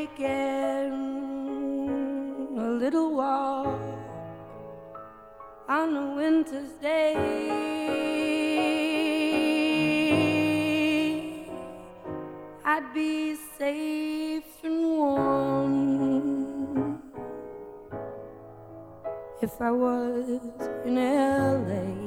taking a little walk on a winter's day. I'd be safe and warm if I was in LA.